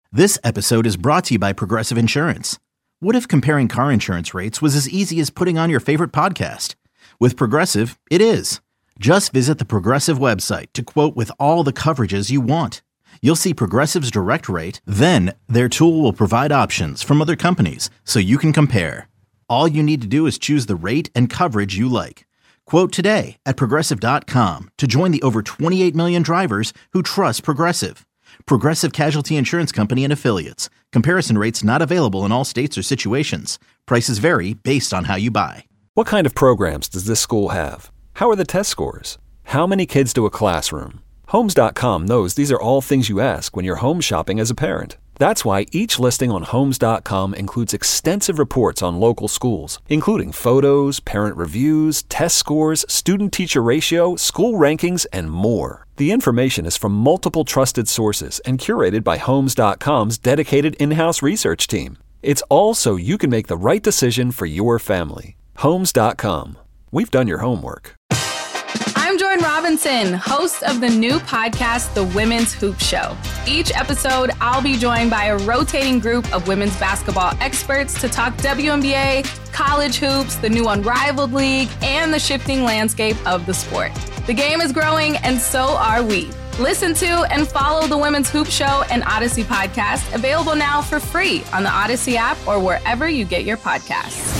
This episode is brought to you by Progressive Insurance. What if comparing car insurance rates was as easy as putting on your favorite podcast? With Progressive, it is. Just visit the Progressive website to quote with all the coverages you want. You'll see Progressive's direct rate, then their tool will provide options from other companies so you can compare. All you need to do is choose the rate and coverage you like. Quote today at Progressive.com to join the over 28 million drivers who trust Progressive. Progressive Casualty Insurance Company and Affiliates. Comparison rates not available in all states or situations. Prices vary based on how you buy. What kind of programs does this school have? How are the test scores? How many kids do a classroom? Homes.com knows these are all things you ask when you're home shopping as a parent. That's why each listing on Homes.com includes extensive reports on local schools, including photos, parent reviews, test scores, student-teacher ratio, school rankings, and more. The information is from multiple trusted sources and curated by Homes.com's dedicated in-house research team. It's all so you can make the right decision for your family. Homes.com. We've done your homework. I'm Jordan Robinson, host of the new podcast, The Women's Hoop Show. Each episode, I'll be joined by a rotating group of women's basketball experts to talk WNBA, college hoops, the new Unrivaled League, and the shifting landscape of the sport. The game is growing, and so are we. Listen to and follow The Women's Hoop Show and Odyssey podcast, available now for free on the Odyssey app or wherever you get your podcasts.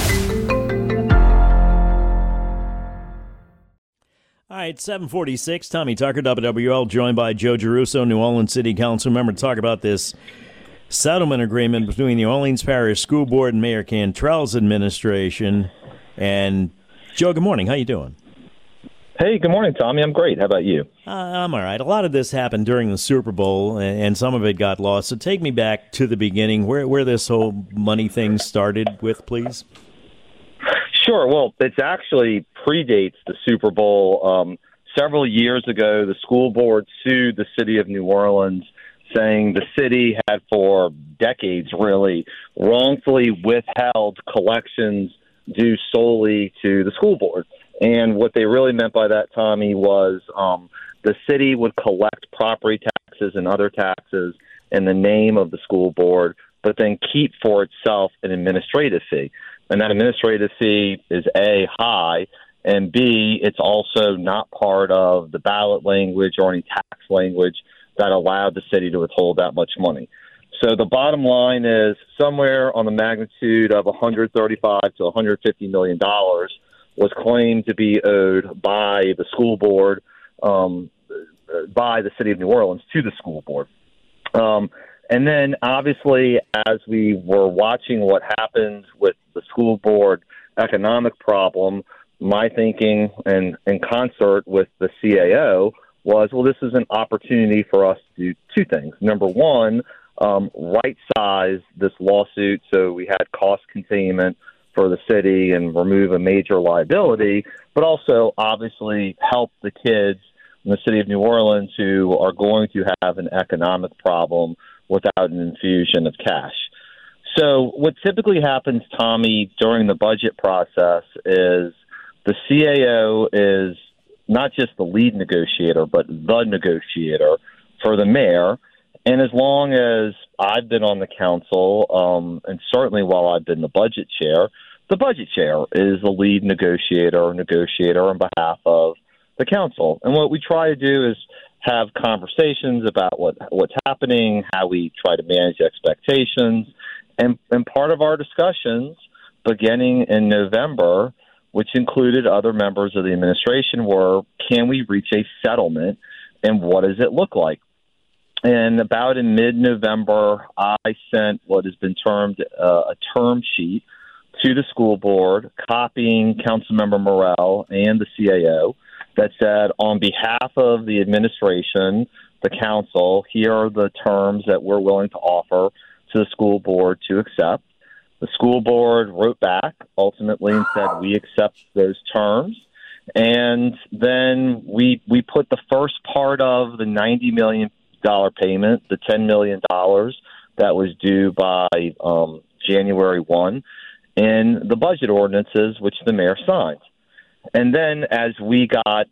All right, 746, Tommy Tucker, WWL, joined by Joe Giarrusso, New Orleans City Council member, to talk about this settlement agreement between the Orleans Parish School Board and Mayor Cantrell's administration. And, Joe, good morning. How you doing? Hey, good morning, Tommy. I'm great. How about you? I'm all right. A lot of this happened during the Super Bowl, and some of it got lost. So take me back to the beginning, where this whole money thing started with, please. Sure. Well, it actually predates the Super Bowl. Several years ago, the school board sued the city of New Orleans, saying the city had for decades really wrongfully withheld collections due solely to the school board. And what they really meant by that, Tommy, was the city would collect property taxes and other taxes in the name of the school board, but then keep for itself an administrative fee. And that administrative fee is A, high, and B, it's also not part of the ballot language or any tax language that allowed the city to withhold that much money. So the bottom line is somewhere on the magnitude of $135 to $150 million was claimed to be owed by the school board, by the city of New Orleans to the school board. And then, obviously, as we were watching what happened with the school board economic problem, my thinking, and in concert with the CAO, was, well, this is an opportunity for us to do two things. Number one, right-size this lawsuit so we had cost containment for the city and remove a major liability, but also, obviously, help the kids in the city of New Orleans who are going to have an economic problem without an infusion of cash. So what typically happens, Tommy, during the budget process is the CAO is not just the lead negotiator, but the negotiator for the mayor. And as long as I've been on the council, and certainly while I've been the budget chair is the lead negotiator on behalf of the council. And what we try to do is have conversations about what's happening, how we try to manage expectations. And part of our discussions beginning in November, which included other members of the administration, were, can we reach a settlement and what does it look like? And about in mid-November, I sent what has been termed a term sheet to the school board, copying Councilmember Morell and the CAO, that said, on behalf of the administration, the council, here are the terms that we're willing to offer to the school board to accept. The school board wrote back ultimately and said, we accept those terms. And then we put the first part of the $90 million payment, the $10 million that was due by January 1, in the budget ordinances, which the mayor signed. And then as we got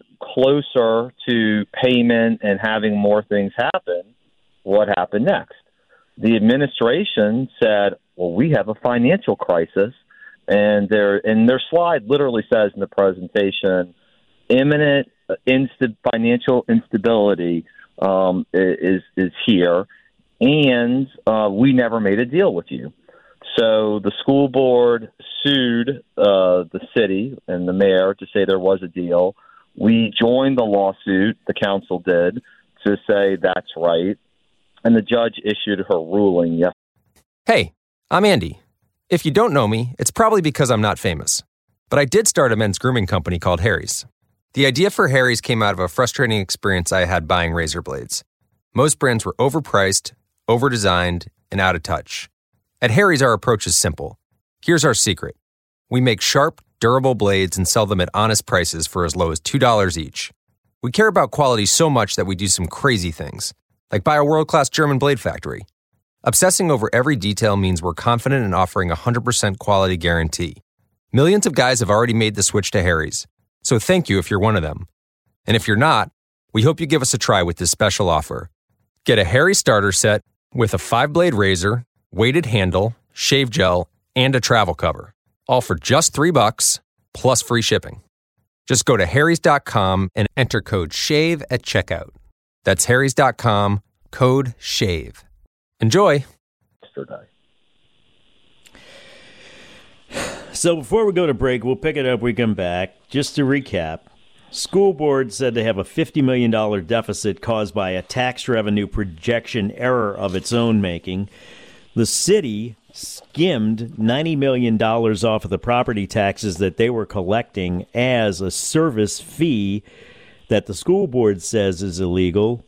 closer to payment and having more things happen, what happened next? The administration said, well, we have a financial crisis. And their slide literally says in the presentation, imminent financial instability is here, and we never made a deal with you. So the school board sued the city and the mayor to say there was a deal. We joined the lawsuit, the council did, to say that's right, and the judge issued her ruling yesterday. Hey, I'm Andy. If you don't know me, it's probably because I'm not famous. But I did start a men's grooming company called Harry's. The idea for Harry's came out of a frustrating experience I had buying razor blades. Most brands were overpriced, overdesigned, and out of touch. At Harry's, our approach is simple. Here's our secret. We make sharp, durable blades and sell them at honest prices for as low as $2 each. We care about quality so much that we do some crazy things, like buy a world-class German blade factory. Obsessing over every detail means we're confident in offering a 100% quality guarantee. Millions of guys have already made the switch to Harry's, so thank you if you're one of them. And if you're not, we hope you give us a try with this special offer. Get a Harry's starter set with a 5-blade razor, weighted handle, shave gel, and a travel cover, all for just $3 plus free shipping. Just go to harrys.com and enter code SHAVE at checkout. That's harrys.com, code SHAVE. Enjoy. So before we go to break, we'll pick it up when we come back. Just to recap, school board said they have a $50 million deficit caused by a tax revenue projection error of its own making. The city skimmed $90 million off of the property taxes that they were collecting as a service fee that the school board says is illegal.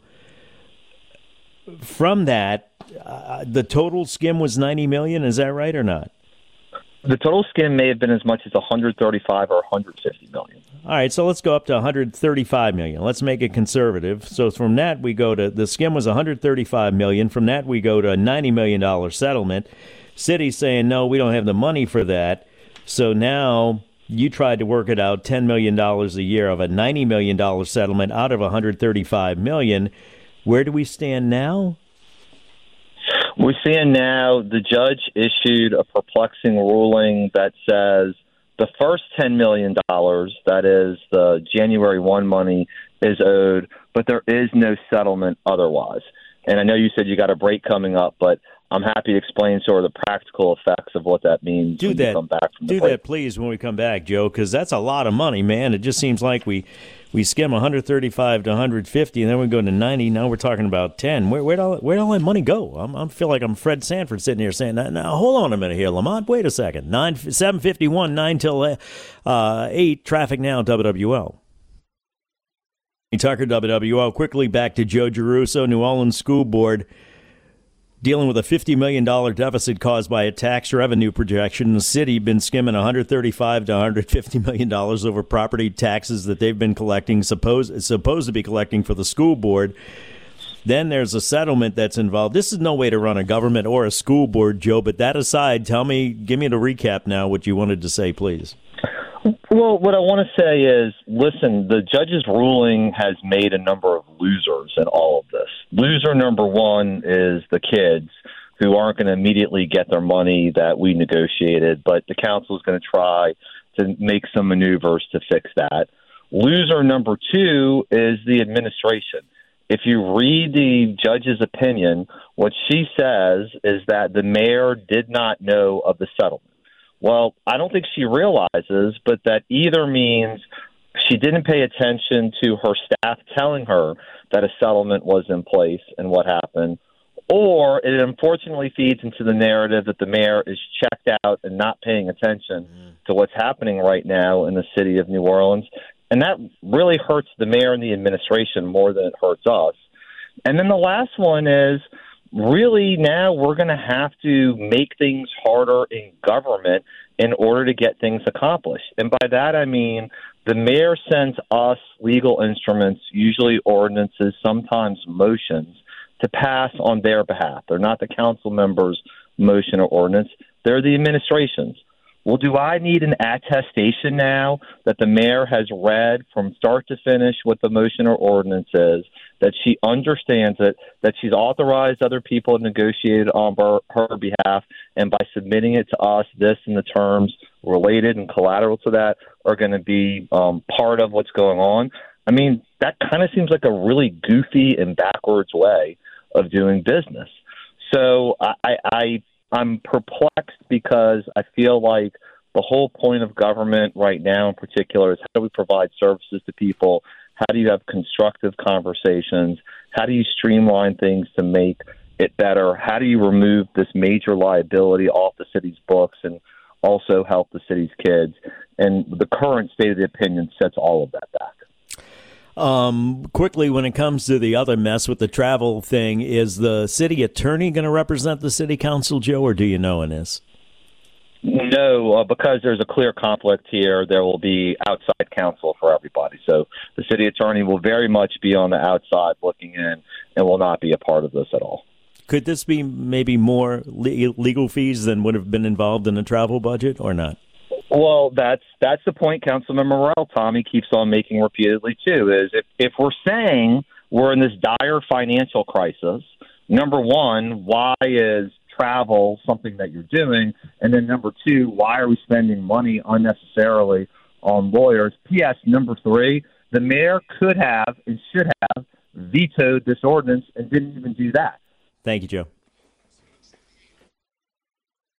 From that, the total skim was $90 million. Is that right or not? The total skim may have been as much as $135 or $150 million. All right, so let's go up to $135 million. Let's make it conservative. So from that, we go to the skim was $135 million. From that, we go to a $90 million settlement. City's saying, no, we don't have the money for that. So now you tried to work it out, $10 million a year of a $90 million settlement out of $135 million. Where do we stand now? We're seeing now the judge issued a perplexing ruling that says the first $10 million, that is the January 1 money, is owed, but there is no settlement otherwise. And I know you said you got a break coming up, but I'm happy to explain sort of the practical effects of what that means when you come back from the break. Do that, please, when we come back, Joe, because that's a lot of money, man. It just seems like we skim 135 to 150, and then we go to 90. Now we're talking about 10. Where'd all that money go? I feel like I'm Fred Sanford sitting here saying, now hold on a minute here, Lamont. Wait a second. 7:51, 9 till 8. Traffic now, WWL. Tucker, WWL. Quickly back to Joe Giarrusso, New Orleans School Board. Dealing with a $50 million deficit caused by a tax revenue projection. The city been skimming $135 to $150 million over property taxes that they've been collecting, supposed to be collecting for the school board. Then there's a settlement that's involved. This is no way to run a government or a school board, Joe, but that aside, give me the recap now, what you wanted to say, please. Well, what I want to say is, listen, the judge's ruling has made a number of losers in all of this. Loser number one is the kids who aren't going to immediately get their money that we negotiated, but the council is going to try to make some maneuvers to fix that. Loser number two is the administration. If you read the judge's opinion, what she says is that the mayor did not know of the settlement. Well, I don't think she realizes, but that either means she didn't pay attention to her staff telling her that a settlement was in place and what happened, or it unfortunately feeds into the narrative that the mayor is checked out and not paying attention to what's happening right now in the city of New Orleans. And that really hurts the mayor and the administration more than it hurts us. And then the last one is, really now we're going to have to make things harder in government in order to get things accomplished. And by that I mean the mayor sends us legal instruments, usually ordinances, sometimes motions, to pass on their behalf. They're not the council members' motion or ordinance. They're the administration's. Well, do I need an attestation now that the mayor has read from start to finish what the motion or ordinance is, that she understands it, that she's authorized other people to negotiate on her behalf, and by submitting it to us, this and the terms related and collateral to that are going to be part of what's going on? I mean, that kind of seems like a really goofy and backwards way of doing business. So I'm perplexed because I feel like the whole point of government right now in particular is how do we provide services to people? How do you have constructive conversations? How do you streamline things to make it better? How do you remove this major liability off the city's books and also help the city's kids? And the current state of the opinion sets all of that back. Quickly, when it comes to the other mess with the travel thing, is the city attorney going to represent the city council, Joe, or do you know in this? No, because there's a clear conflict here. There will be outside counsel for everybody. So the city attorney will very much be on the outside looking in and will not be a part of this at all. Could this be maybe more legal fees than would have been involved in the travel budget or not? Well, that's the point Councilmember Morell, Tommy, keeps on making repeatedly, too, is if we're saying we're in this dire financial crisis, number one, why is travel something that you're doing? And then number two, why are we spending money unnecessarily on lawyers? P.S. Number three, the mayor could have and should have vetoed this ordinance and didn't even do that. Thank you, Joe.